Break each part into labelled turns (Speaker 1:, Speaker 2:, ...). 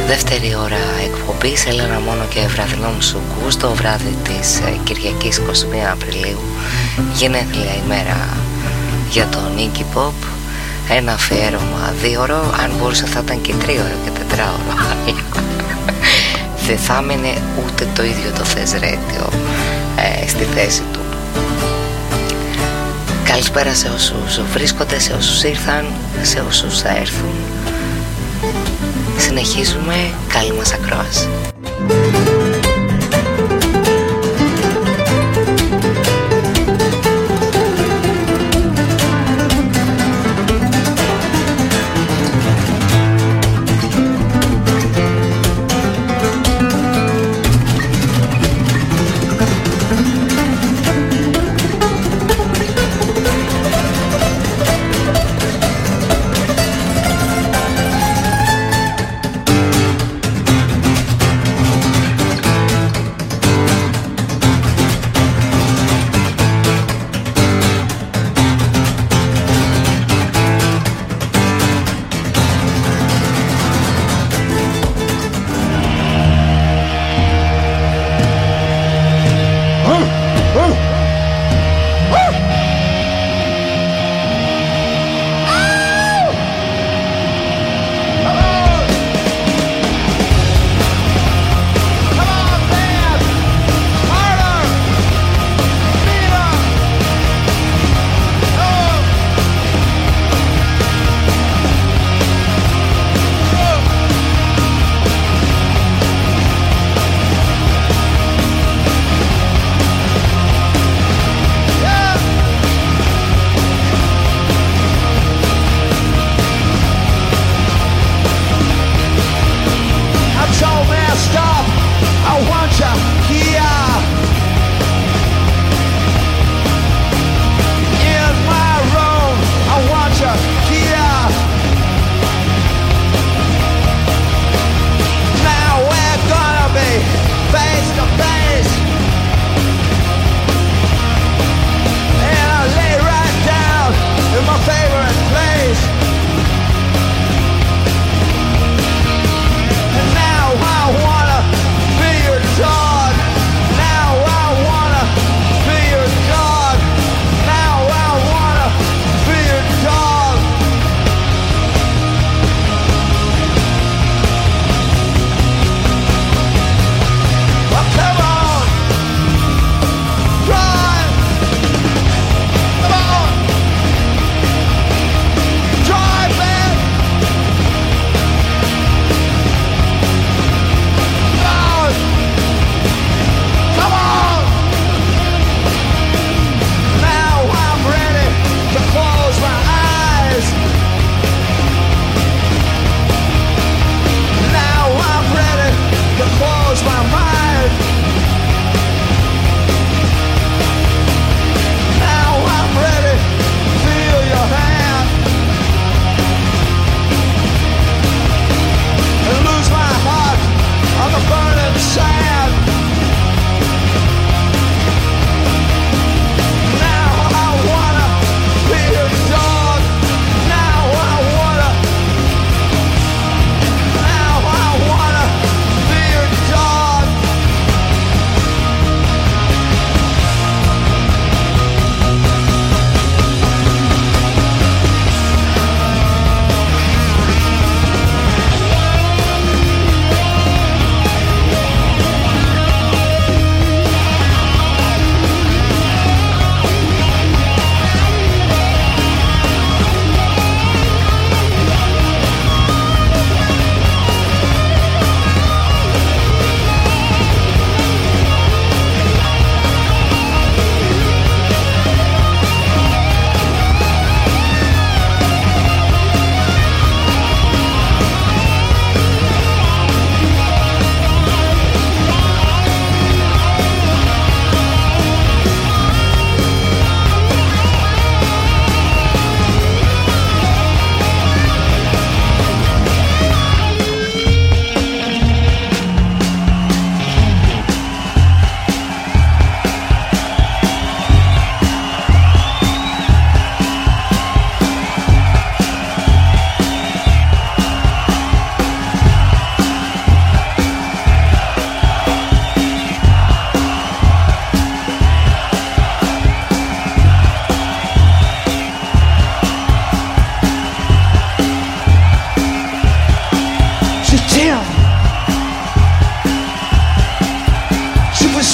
Speaker 1: Δεύτερη ώρα εκπομπής, Έλενα Μόνο και βραδινό μουσουκού, στο βράδυ της Κυριακής 21 Απριλίου, γενέθλια ημέρα για τον Iggy Pop. Ένα αφιέρωμα 2ωρο, αν μπορούσε θα ήταν και 3ωρο και 4ωρο. Δεν θα έμενε ούτε το ίδιο το Θες Radio στη θέση του. Καλησπέρα σε όσους βρίσκονται, σε όσους ήρθαν, σε όσους θα έρθουν. Συνεχίζουμε, καλή μας ακρόαση.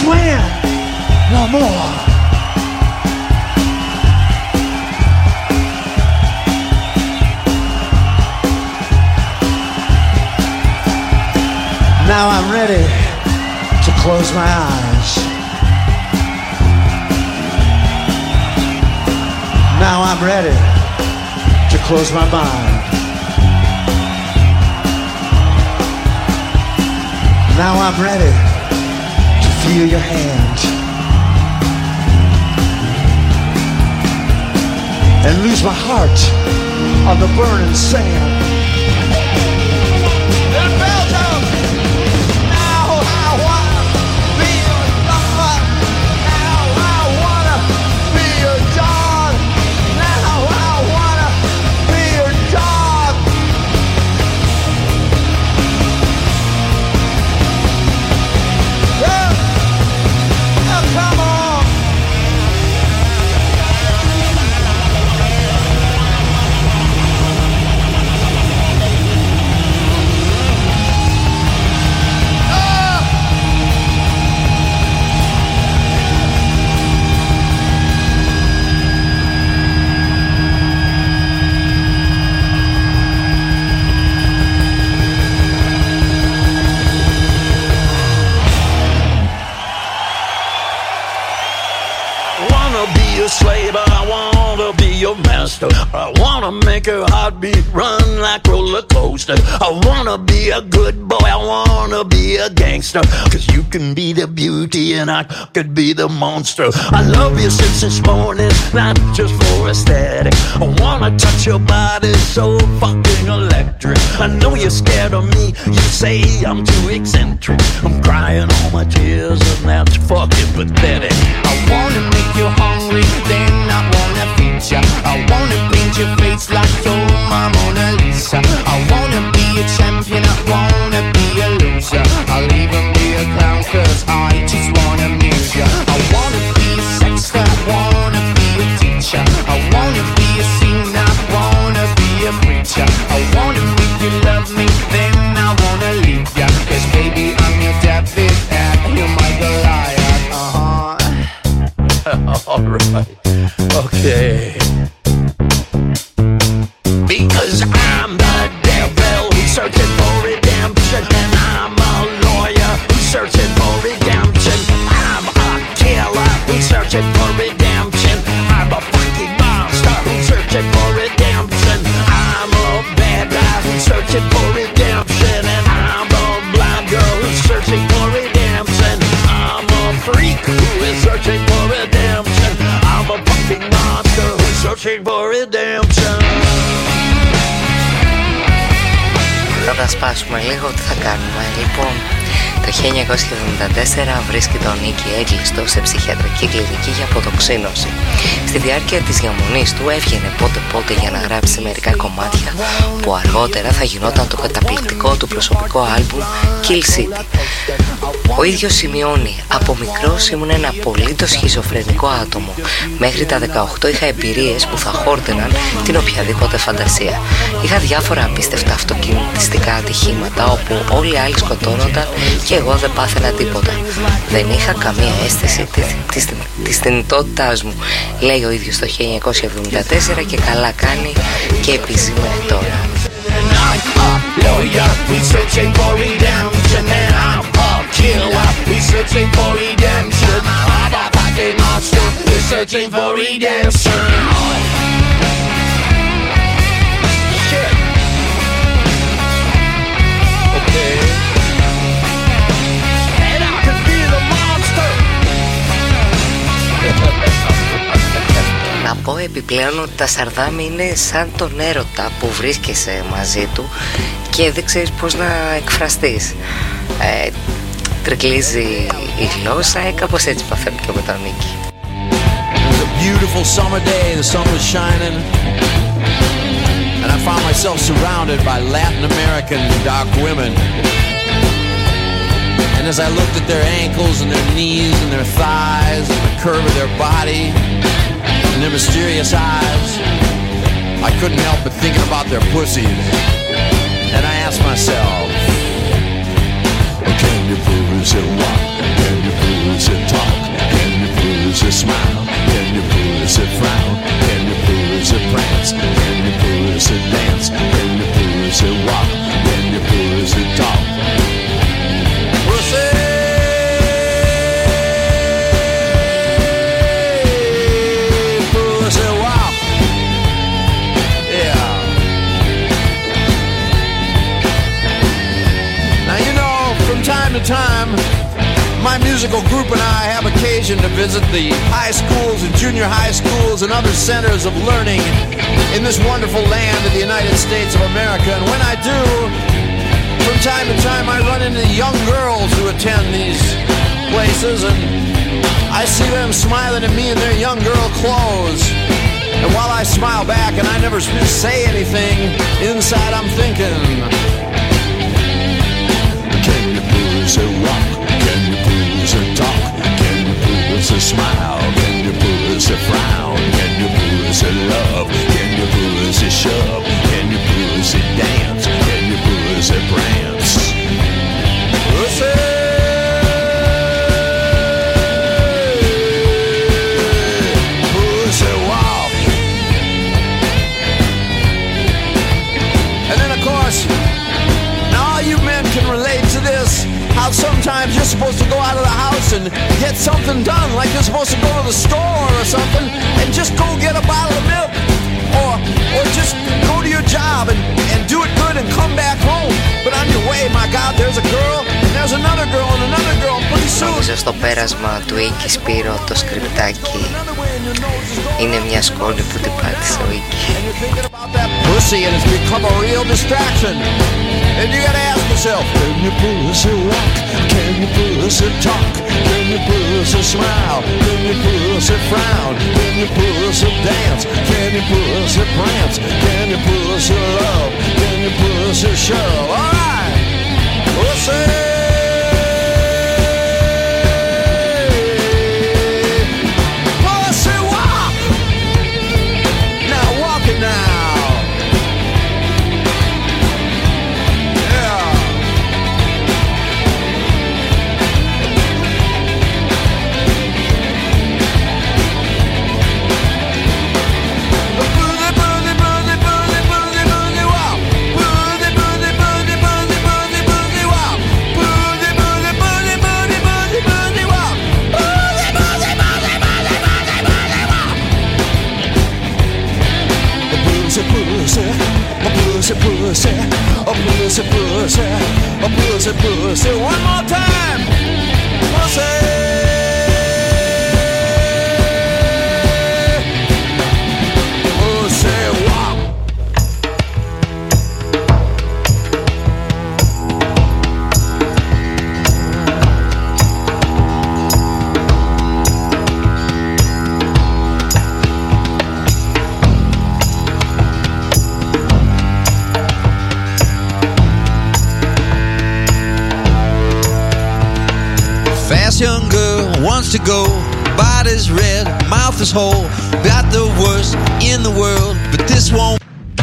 Speaker 2: swing no more. Now I'm ready to close my eyes. Now I'm ready to close my mind. Now I'm ready to feel your hand and lose my heart on the burning sand.
Speaker 3: Slave, I wanna be your master. I wanna make your heartbeat run like roller coaster. I wanna be a good boy, I wanna be a gangster. Cause you can be the beauty and I could be the monster. I love you since this morning, not just for aesthetic. I wanna touch your body so fucking electric. I know you're scared of me, you say I'm too eccentric. I'm crying all my tears and that's fucking pathetic. I wanna make you hungry, then I wanna feed ya. I wanna paint your face like you're my Mona Lisa. I wanna be a champion, I wanna be a loser. I'll even be a clown cause I just wanna amuse ya. I wanna be a sexter, I wanna be a teacher. I wanna be a singer, I wanna be a preacher. I wanna make you love me, then I wanna leave ya. Cause baby I'm your David and you're my Goliath. Alright, okay. Because I'm the devil who's searching for redemption, and I'm a lawyer who's searching for redemption. I'm a killer who's searching for redemption. I'm a fucking monster who's searching for redemption. I'm a bad guy who's searching for redemption, and I'm a blind girl who's searching for redemption. I'm a freak who is searching for redemption. I'm a fucking monster who's searching for redemption.
Speaker 1: Θα τα σπάσουμε λίγο, τι θα κάνουμε. Λοιπόν, το 1974 βρίσκει τον Νίκη έγκλειστο σε ψυχιατρική κλινική για αποτοξίνωση. Στη διάρκεια της διαμονής του έβγαινε πότε για να γράψει μερικά κομμάτια που αργότερα θα γινόταν το καταπληκτικό του προσωπικό άλμπουμ Kill City. Ο ίδιος σημειώνει: από μικρός ήμουν ένα απολύτως σχιζοφρενικό άτομο. Μέχρι τα 18 είχα εμπειρίες που θα χόρτεναν την οποιαδήποτε φαντασία. Είχα διάφορα απίστευτα αυτοκινητιστικά ατυχήματα όπου όλοι οι άλλοι σκοτώνονταν και εγώ δεν πάθαινα τίποτα. Δεν είχα καμία αίσθηση της θνητότητάς μου, λέει ο ίδιος το 1974, και καλά κάνει και επιζεί μέχρι τώρα. Να πω επιπλέον ότι τα Σαρδάμ είναι σαν τον έρωτα που βρίσκεσαι μαζί του και δεν ξέρεις πώς να εκφραστείς. Τρικλίζει η γλώσσα, κάπως έτσι παθαίνω και με τον Νίκη.
Speaker 4: It was a beautiful summer day, the sun was shining, and I found myself surrounded by Latin American dark women. And as I looked at their ankles and their knees and their thighs and the curve of their body and their mysterious eyes, I couldn't help but thinking about their pussies. And I asked myself, can you prove it? Can you prove it? musical group and I have occasion to visit the high schools and junior high schools and other centers of learning in this wonderful land of the United States of America. And when I do, from time to time I run into young girls who attend these places, and I see them smiling at me in their young girl clothes. And while I smile back and I never say anything, inside I'm thinking, can you pussy walk? Can you pussy talk? Can you pussy smile? Can you pussy frown? Can you pussy love? Can you pussy shove? Can you pussy dance? Can you pussy prance? Pussy! How sometimes you're supposed to go out of the house and get something done, like you're supposed to go to the store or something and just go get a bottle of milk, or just go to your job and do it good and come back home. But on your way, my God, there's a girl and there's another girl and another girl, and pretty soon.
Speaker 1: Νομίζω στο πέρασμα του Ίκη Σπύρο το σκριπτάκι είναι μια σκόνη που την πάτησε ο Ίκη.
Speaker 4: Pussy, and it's become a real distraction. And you gotta ask yourself, can you pussy walk? Can you pussy talk? Can you pussy smile? Can you pussy frown? Can you pussy dance? Can you pussy prance? Can you pussy love? Can you pussy shove? Alright! Pussy! Pussy, pussy, a pussy, pussy. One more time, pussy. Young girl wants to go, body's red, mouth is whole, got the worst in the world, but this won't.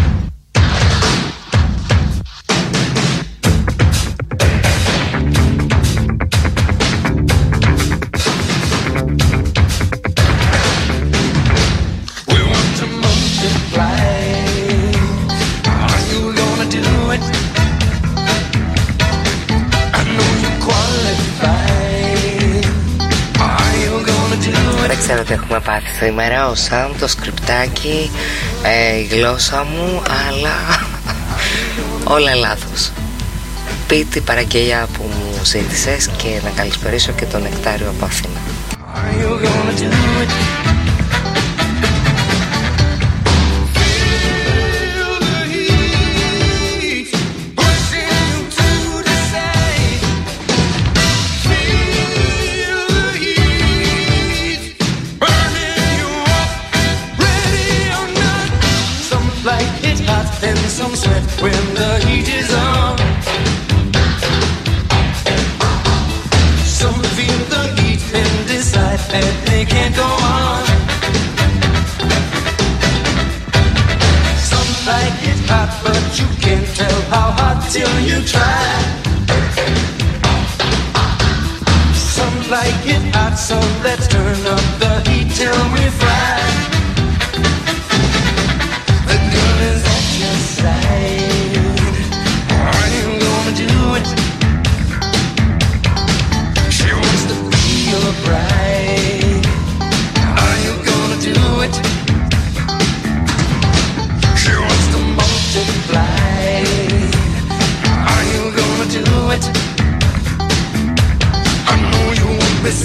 Speaker 1: Ξέρω ότι έχουμε πάθει σήμερα ο Σαμ, το σκριπτάκι, η γλώσσα μου, αλλά όλα λάθος. Πει την παραγγελιά που μου ζήτησες και να καλησπερίσω και τον Νεκτάριο από Αθήνα.
Speaker 5: Some sweat when the heat is on. Some feel the heat and decide that they can't go on. Some like it hot, but you can't tell how hot till you try. Some like it hot, so let's turn up the heat till we fry. Are you gonna do it? She wants to be your bride. Are you gonna do it? She wants to multiply. Are you gonna do it? I know you won't be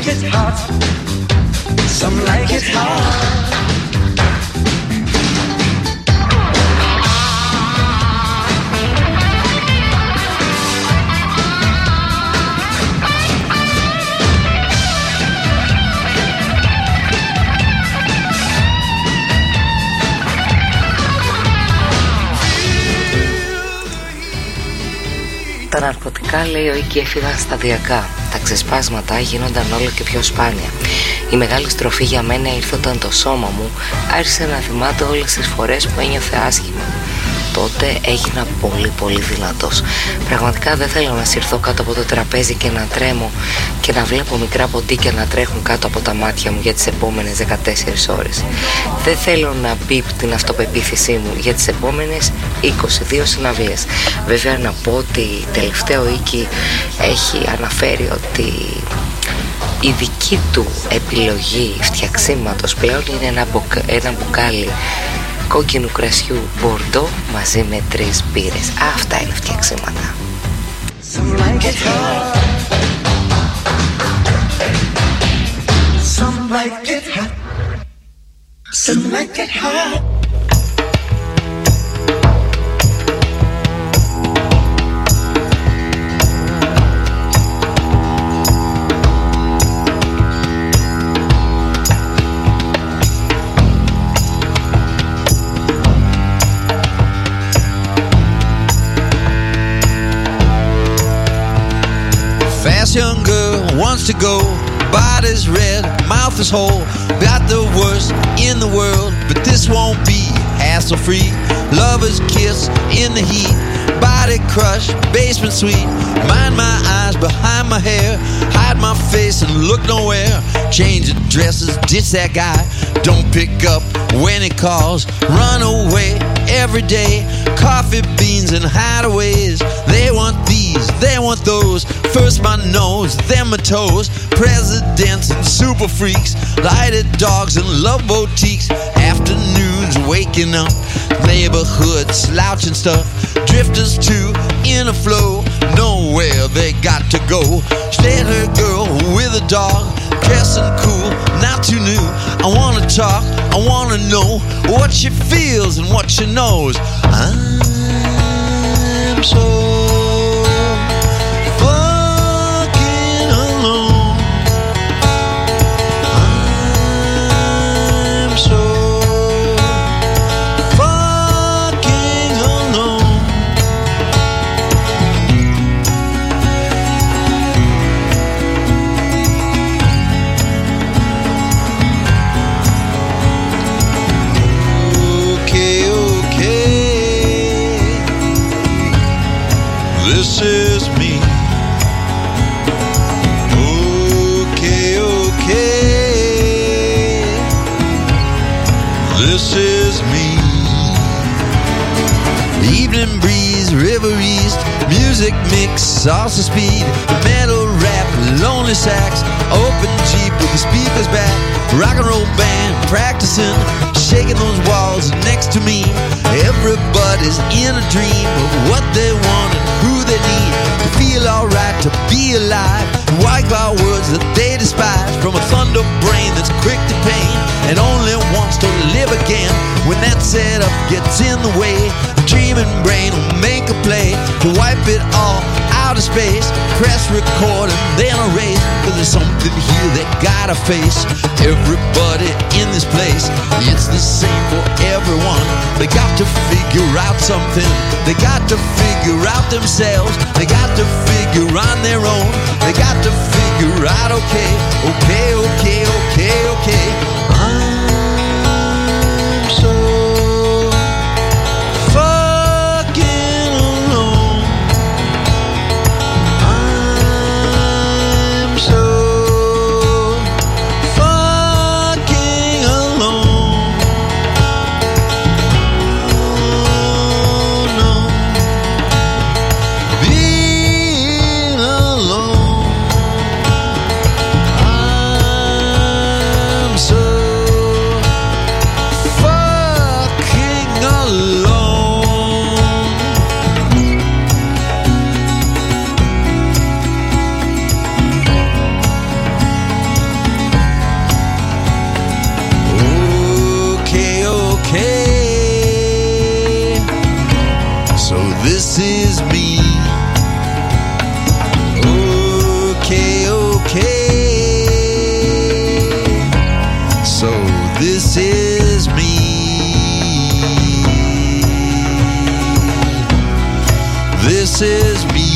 Speaker 5: like it hot, some like it hard.
Speaker 1: Τα ναρκωτικά, λέει ο Ίκη, έφυγαν σταδιακά. Τα ξεσπάσματα γίνονταν όλο και πιο σπάνια. Η μεγάλη στροφή για μένα ήρθε όταν το σώμα μου άρχισε να θυμάται όλες τις φορές που ένιωθε άσχημα. Τότε έγινα πολύ δυνατός. Πραγματικά δεν θέλω να συρθώ κάτω από το τραπέζι και να τρέμω και να βλέπω μικρά ποντίκια να τρέχουν κάτω από τα μάτια μου για τις επόμενες 14 ώρες. Δεν θέλω να μπει την αυτοπεποίθησή μου για τις επόμενες 22 συναυλίες. Βέβαια να πω ότι τελευταίο Ίκη έχει αναφέρει ότι η δική του επιλογή φτιαξίματος πλέον είναι ένα μπουκάλι κόκκινου κρασιού Μπορντό μαζί με 3 μπύρες. Αυτά είναι φτιαξίματα.
Speaker 5: Some like it hot, some like it hot, some like it hot.
Speaker 6: Young girl wants to go, body's red, mouth is whole, got the worst in the world, but this won't be hassle-free. Lover's kiss in the heat, body crush, basement suite. Mind my eyes behind my hair, hide my face and look nowhere. Changing dresses, ditch that guy, don't pick up when he calls. Run away every day, coffee beans and hideaways. They want these, they want those. First my nose, then my toes. Presidents and super freaks, lighted dogs and love boutiques. Afternoons waking up, neighborhood slouching stuff. Drifters too, in a flow, nowhere they got to go. Stand her girl with a dog, dressing cool, not too new. I wanna talk, I wanna know what she feels and what she knows. I'm so fucking alone. I'm so fucking alone. Okay, this is me. Okay, this is me. Evening breeze, river east, music mix, salsa speed, metal rap, lonely sax, open Jeep with the speakers back, rock and roll band practicing, shaking those walls next to me. Everybody's in a dream of what they want and who they need to feel alright, to be alive, to wipe out words that they despise from a thunder brain that's quick to pain and only wants to live again. When that setup gets in the way, the dreaming brain will make a play to wipe it all out of space, press record and then erase, 'cause there's something here they gotta face. Everybody in this place, it's the same for everyone. They got to figure out something, they got to figure out themselves, they got to figure on their own, they got to figure out okay. I'm so fucking alone. I'm so fucking alone. Oh no, being alone. I'm so is me. Okay, so this is me. This is me.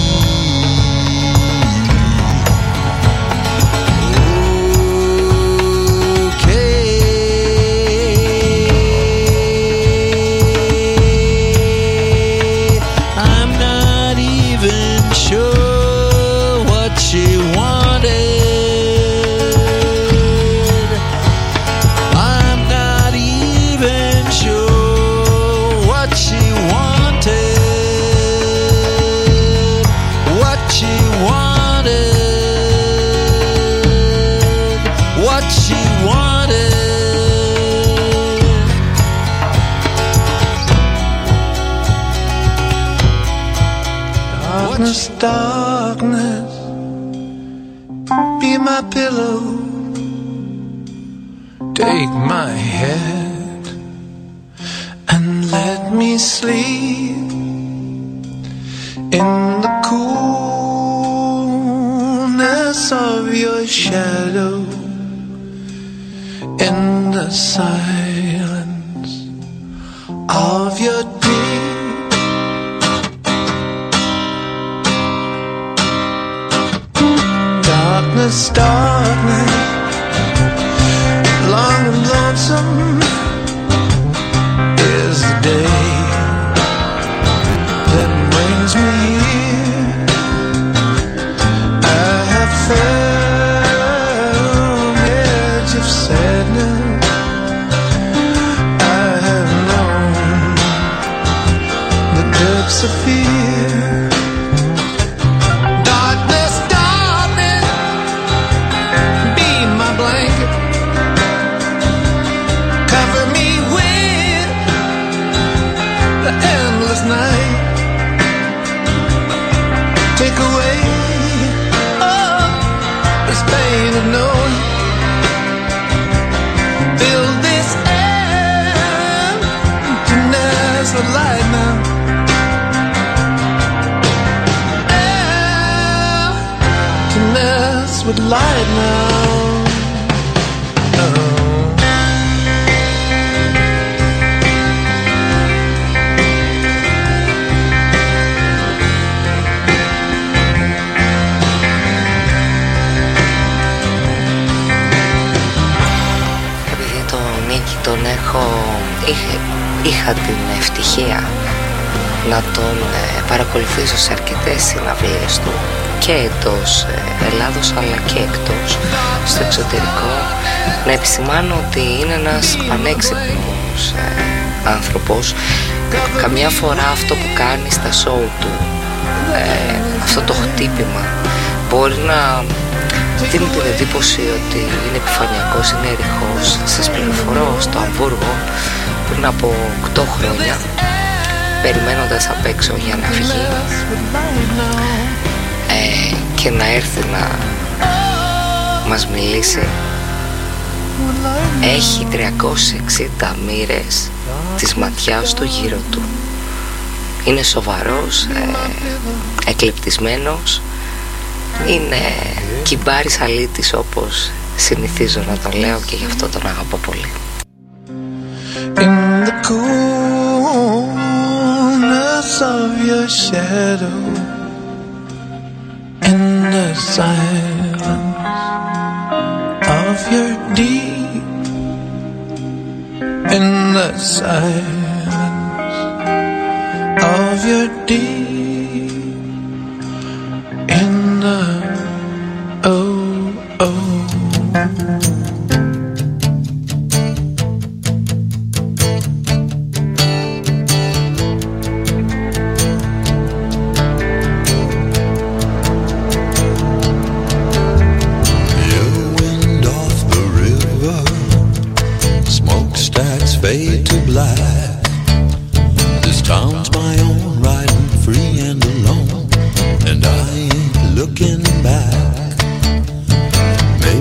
Speaker 5: Darkness, be my pillow, take my head and let me sleep in the coolness of your shadow, in the silence of your dream. Darkness, long and lonesome is the day that brings me here. I have found the edge of sadness. I have known the depths of fear. Take away all this pain of knowing. Fill this emptiness with light now. Emptiness with light now.
Speaker 1: Είχα την ευτυχία να τον παρακολουθήσω σε αρκετές συναυλίες του και εντός Ελλάδος αλλά και εκτός στο εξωτερικό. Να επισημάνω ότι είναι ένας πανέξυπνος άνθρωπος. Καμιά φορά αυτό που κάνει στα σόου του, αυτό το χτύπημα, μπορεί να δίνει την εντύπωση ότι είναι επιφανειακός, είναι ερυχός. Σας πληροφορώ, στο Αμβούργο πριν από 8 χρόνια, περιμένοντας απ' έξω για να βγει και να έρθει να μας μιλήσει, έχει 360 μοίρες της ματιάς του γύρω του. Είναι σοβαρός, εκλεπτισμένος, είναι κυμπάρης αλήτης όπως συνηθίζω να το λέω και γι' αυτό τον αγαπώ πολύ.
Speaker 5: In the coolness of your shadow, in the silence of your deep, in the silence of your deep, in the
Speaker 6: fade to black. This town's my own, riding free and alone, and I ain't looking back.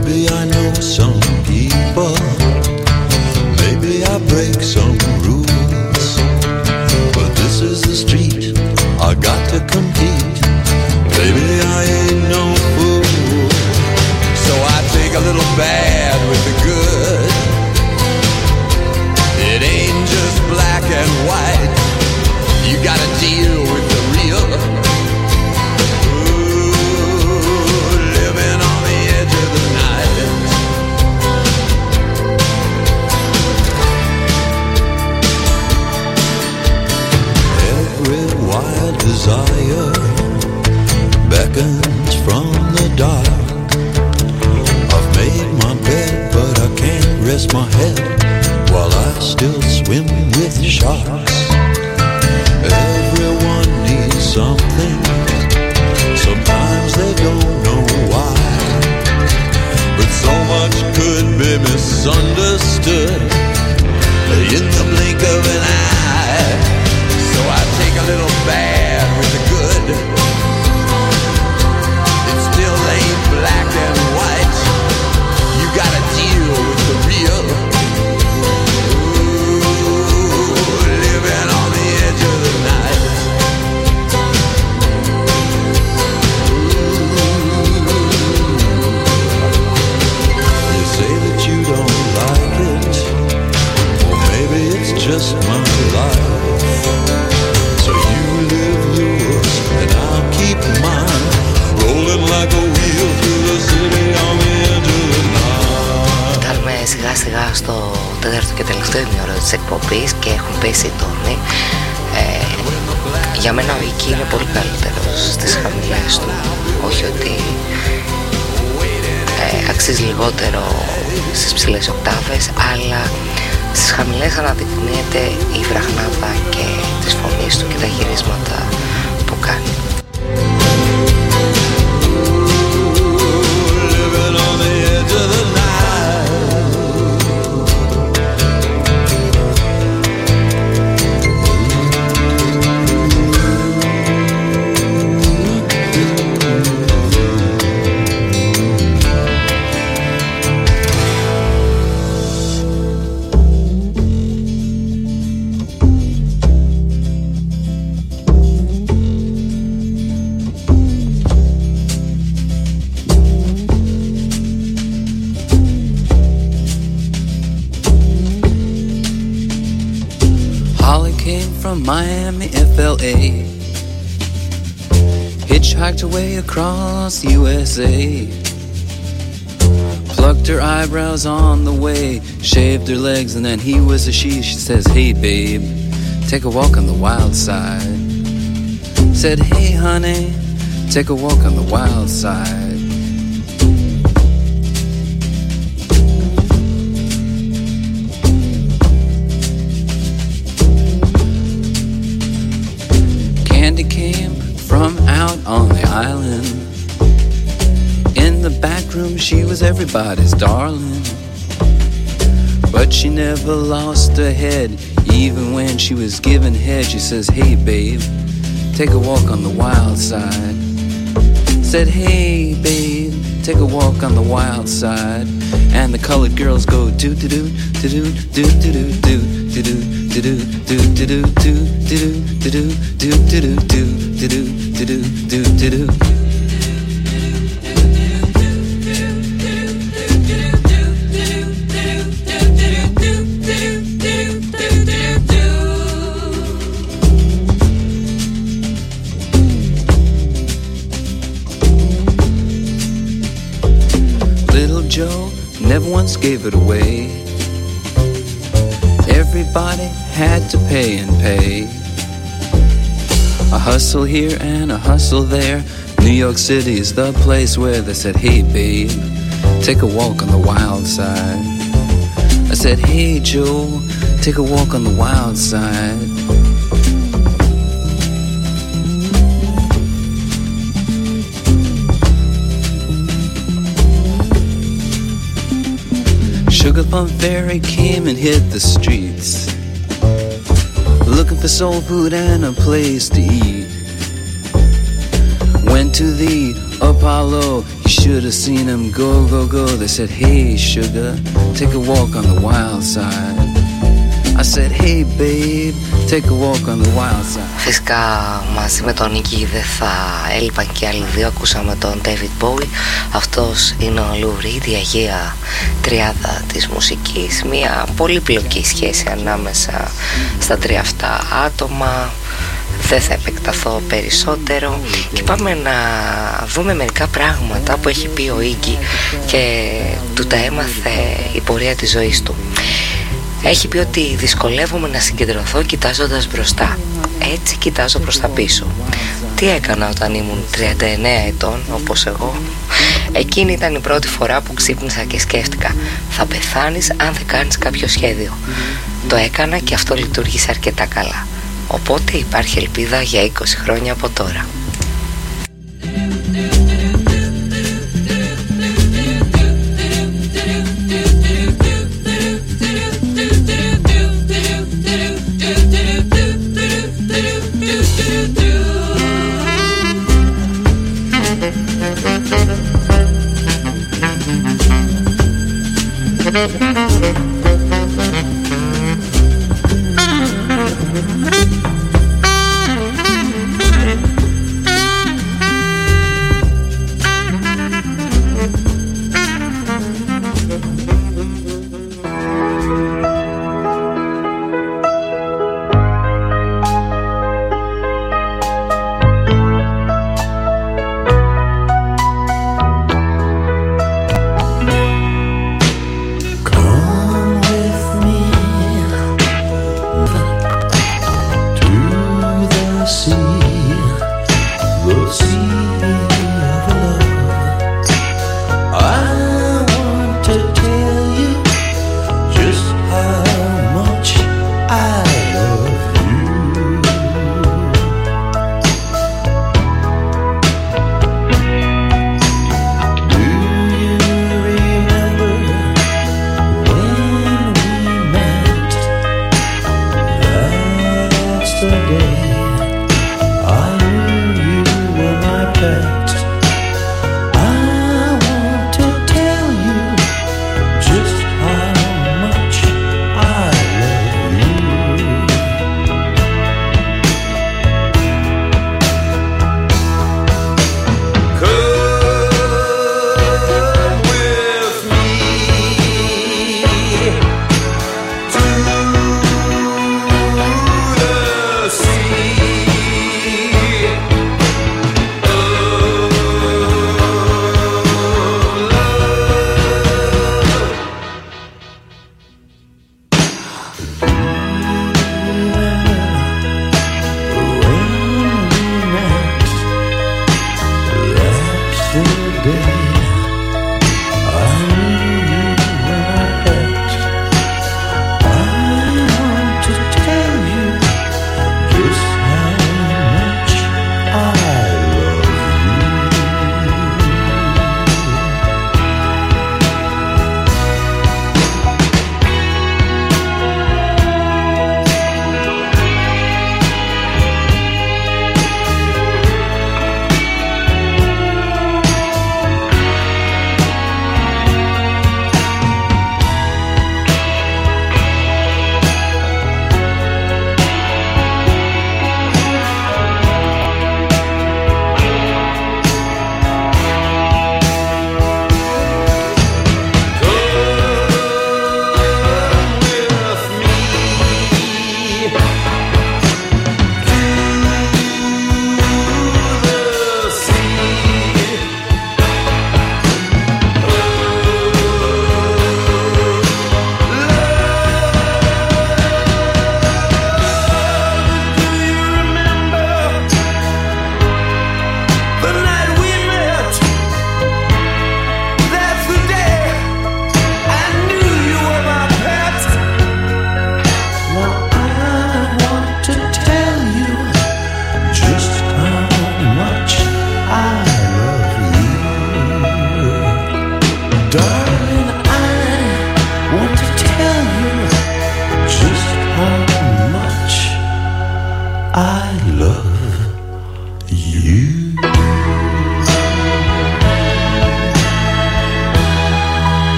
Speaker 6: shocks. Everyone needs something. Sometimes they don't know why, but so much could be misunderstood in the blink of an eye. So I take a little bad with the good. It still ain't black and white. You gotta deal with the real. Ooh, living on the edge of the night. You say that you don't like it. Well, maybe it's just my life. So you live yours and I'll keep mine, rolling like a wheel through the city on the edge of the night.
Speaker 1: Φτάνουμε σιγά σιγά στο τέταρτο και τελευταίο ημίωρο της εκπομπής και έχουν πέσει οι τόνοι. Για μένα ο Iggy είναι πολύ καλύτερος στις χαμηλές του. Όχι ότι αξίζει λιγότερο στις ψηλές οκτάβες, αλλά στις χαμηλές αναδεικνύεται η βραχνάδα και της φωνής του και τα γυρίσματα που κάνει.
Speaker 7: From Miami, FLA, hitchhiked away across the USA, plucked her eyebrows on the way, shaved her legs, and then he was a she. She says, hey babe, take a walk on the wild side. Said, hey honey, take a walk on the wild side. Came from out on the island. In the back room she was everybody's darling, but she never lost her head. Even when she was given head, she says, hey babe, take a walk on the wild side. Said, hey babe, take a walk on the wild side. And the colored girls go do do do do do do do do do do. Do do do do do do do do do do do do do do do do. Little Joe never once gave it away. Everybody had to pay and pay. A hustle here and a hustle there. New York City is the place where they said, hey babe, take a walk on the wild side. I said, hey Joe, take a walk on the wild side. Sugar Plum Fairy came and hit the streets, looking for soul food and a place to eat. Went to the Apollo, you should have seen him go, go, go. They said, hey sugar, take a walk on the wild side. I said, hey babe, take a walk on the wild side.
Speaker 1: Φυσικά μαζί με τον Iggy δεν θα έλειπαν και άλλοι δύο. Ακούσαμε τον David Bowie. Αυτός είναι ο Lou Reed, η Αγία Τριάδα της μουσικής. Μια πολύπλοκη σχέση ανάμεσα στα τρία αυτά άτομα. Δεν θα επεκταθώ περισσότερο και πάμε να δούμε μερικά πράγματα που έχει πει ο Iggy και του τα έμαθε η πορεία της ζωής του. Έχει πει ότι δυσκολεύομαι να συγκεντρωθώ κοιτάζοντας μπροστά. Έτσι κοιτάζω προς τα πίσω. Τι έκανα όταν ήμουν 39 ετών όπως εγώ? Εκείνη ήταν η πρώτη φορά που ξύπνησα και σκέφτηκα, θα πεθάνεις αν δεν κάνεις κάποιο σχέδιο. Το έκανα και αυτό λειτουργήσε αρκετά καλά. Οπότε υπάρχει ελπίδα για 20 χρόνια από τώρα.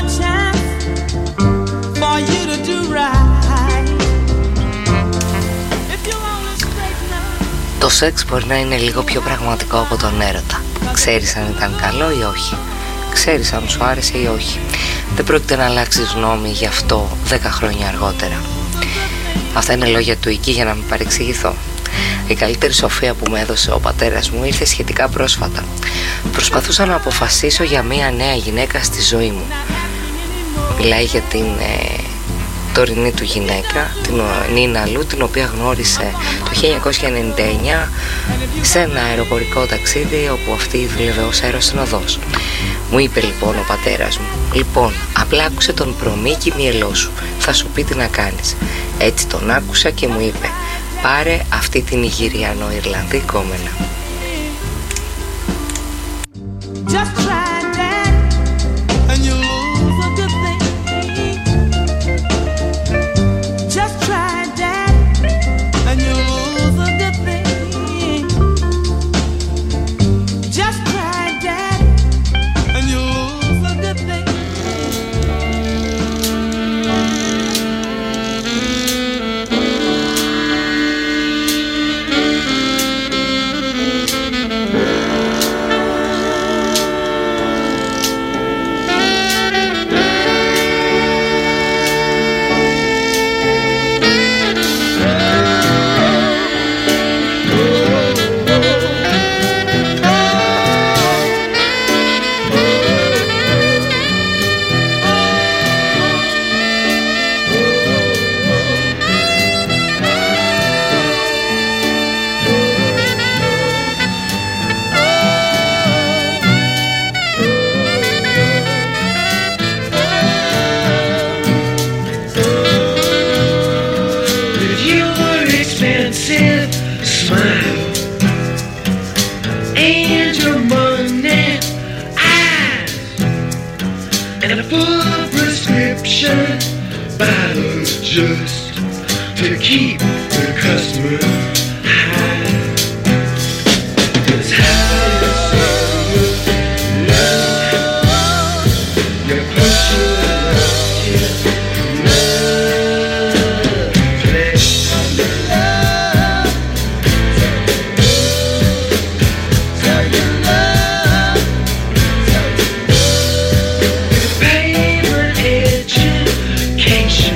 Speaker 1: Το σεξ μπορεί να είναι λίγο πιο πραγματικό από τον έρωτα. Ξέρεις αν ήταν καλό ή όχι. Ξέρεις αν σου άρεσε ή όχι. Δεν πρόκειται να αλλάξεις γνώμη γι' αυτό 10 χρόνια αργότερα. Αυτά είναι λόγια του Iki για να μην παρεξηγηθώ. Η καλύτερη σοφία που με έδωσε ο πατέρας μου ήρθε σχετικά πρόσφατα. Προσπαθούσα να αποφασίσω για μια νέα γυναίκα στη ζωή μου. Μιλάει για την τωρινή του γυναίκα, την Νίνα Λου, την οποία γνώρισε το 1999 σε ένα αεροπορικό ταξίδι όπου αυτή δούλευε ως αεροσυνοδός. Μου είπε λοιπόν ο πατέρας μου: λοιπόν, απλά άκουσε τον προμήκη μυελό σου, θα σου πει τι να κάνεις. Έτσι τον άκουσα και μου είπε: πάρε αυτή την Ιγυριανο-Ιρλανδή κόμενα.
Speaker 5: Just try that and you'll lose a good thing. Just try that and you'll lose a good thing. Just try that and you'll lose a good thing. Just to keep the customer high. 'Cause how you say love, you push your love till love flesh under love. So you love, it's payment education.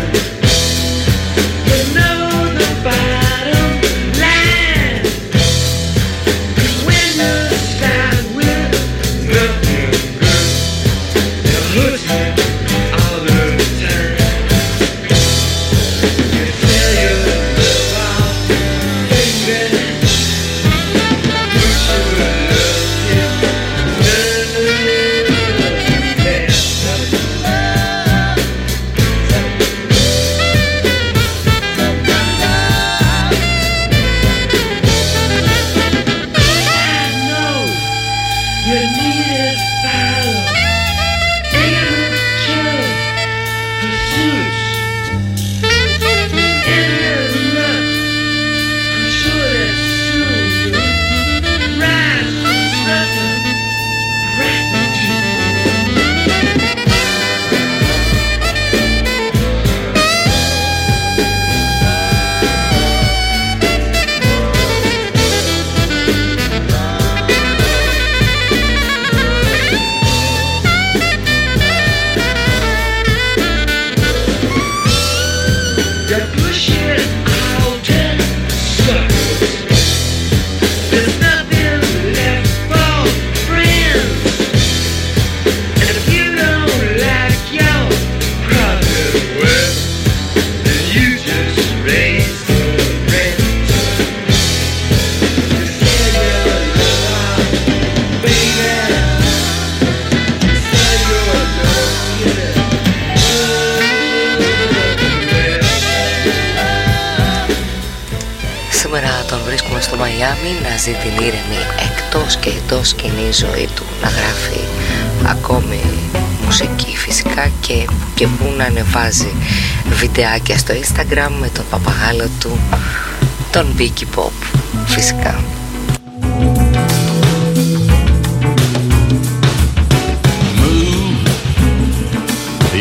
Speaker 1: Να ζει την ήρεμη εκτός και εντός σκηνή ζωή του, να γράφει ακόμη μουσική φυσικά και που να ανεβάζει βιντεάκια στο Instagram με τον παπαγάλο του, τον Iggy Pop φυσικά.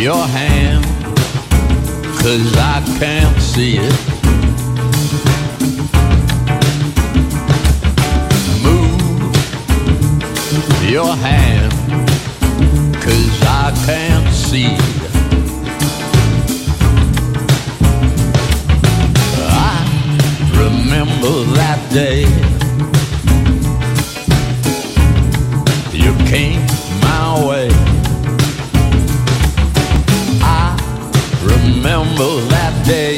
Speaker 4: your hand, 'cause I can't see it. Move your hand, 'cause I can't see it. I remember that day you came my way. I remember that day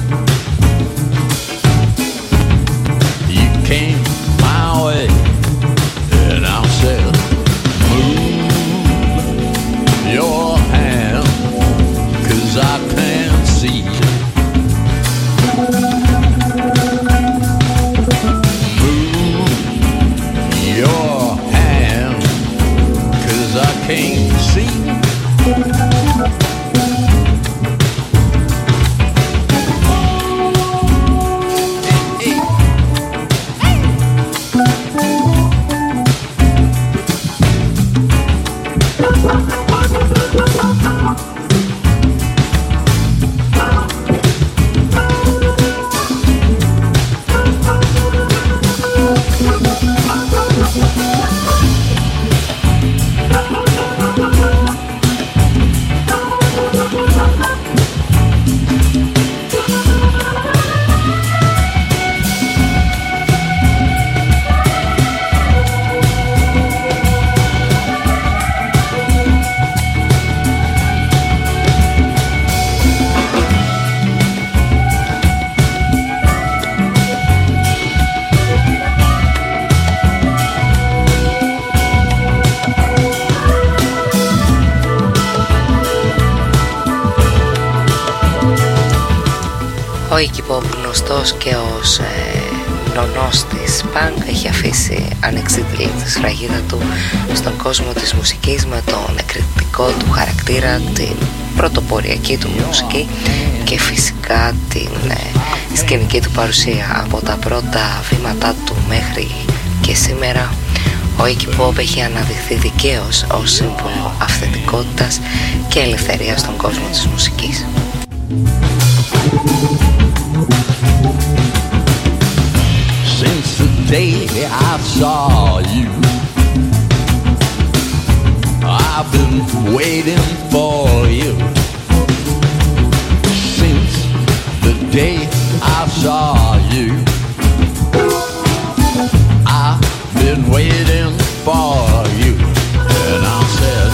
Speaker 4: you came my way, and I said, move your hand, 'cause I can't see it. Move your hand, 'cause I can't see.
Speaker 1: Ο Iggy Pop, γνωστός και ως νονός της punk, έχει αφήσει ανεξίτηλη τη σφραγίδα του στον κόσμο της μουσικής με τον εκρηκτικό του χαρακτήρα, την πρωτοποριακή του μουσική και φυσικά την σκηνική του παρουσία. Από τα πρώτα βήματά του μέχρι και σήμερα, ο Iggy Pop έχει αναδειχθεί δικαίως ως σύμβολο αυθεντικότητας και ελευθερίας στον κόσμο της μουσικής.
Speaker 4: Since the day I saw you, I've been waiting for you. Since the day I saw you, I've been waiting for you. And I said,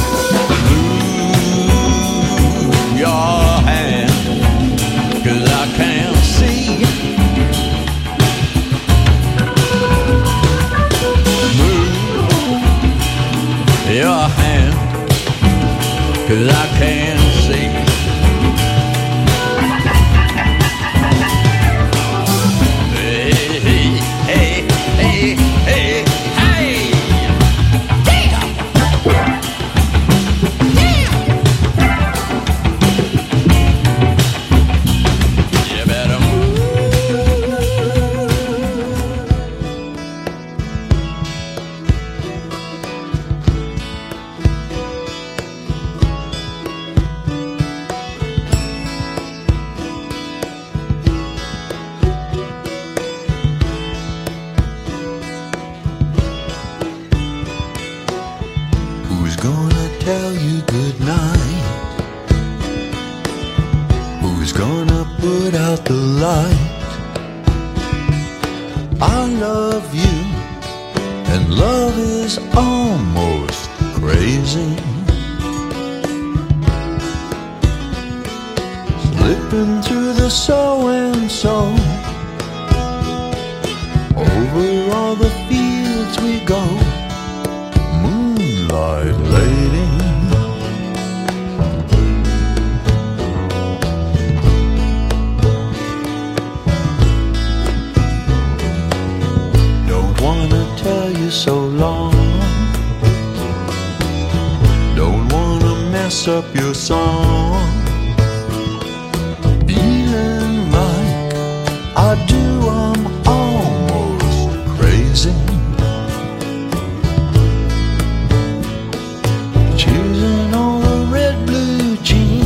Speaker 4: move your hand, 'cause I can't see. Your hand, 'cause I can't see. Hey, hey, hey, hey, hey, hey. Damn. Damn. You better
Speaker 6: Who's gonna tell you good night? Who's gonna put out the light? I love you, and love is almost crazy. Slipping through the so-and-so, over all the fields we go, moonlight lady. Don't wanna tell you so long, don't wanna mess up your song. Feeling like I do, I'm almost crazy. Choosing all the red blue jeans,